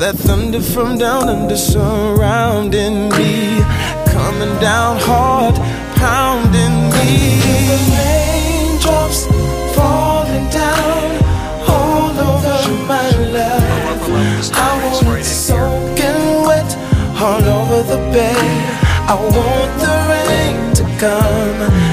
that thunder from down under surrounding me, coming down hard, pounding me. The raindrops falling down all over my life. I want it soaking wet all over the bed. I want the rain to come